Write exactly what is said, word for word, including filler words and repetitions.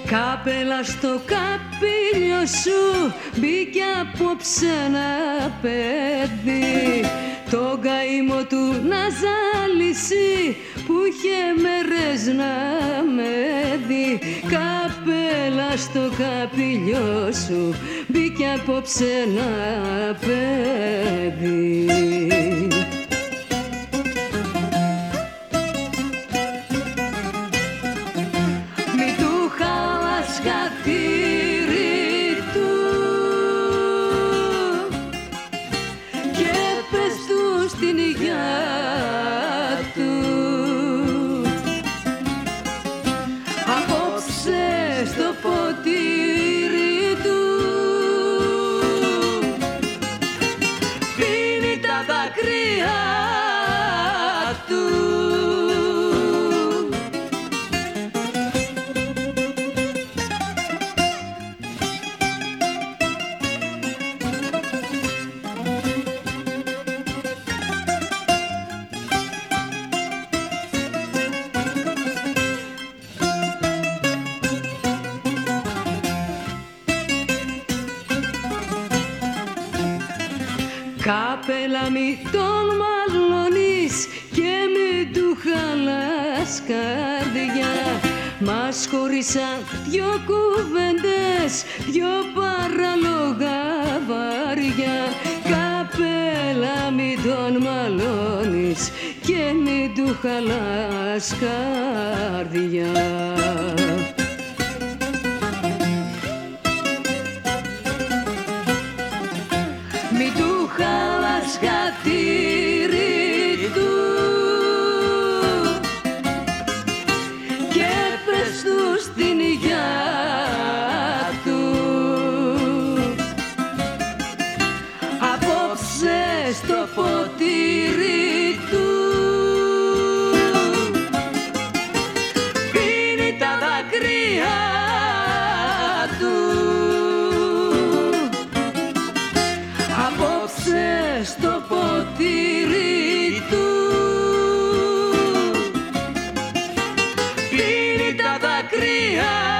Κάπελα στο καπήλιο σου μπήκε απόψε ένα παιδί, τον καημό του να ζάλισει που είχε μέρες να με δει. Καπέλα στο καπήλιο σου μπήκε απόψε ένα παιδί. Χατήρι του και πες του στην υγειά του, απόψε στο ποτήρι του πίνει τα δάκρυα του. Κάπελα μη τον μαλώνεις και μη του χαλάς καρδιά. Μας χωρίσαν δυο κουβέντες, δυο παράλογα βαριά. Καπέλα μη τον μαλώνεις και μη του χαλάς καρδιά. Μη του χαλάς χατήρι του και πες του στην υγειά του, απόψε στο ποτήρι του πίνει τα δάκρυα του. Απόψε στο ποτήρι του πίνει τα δάκρυα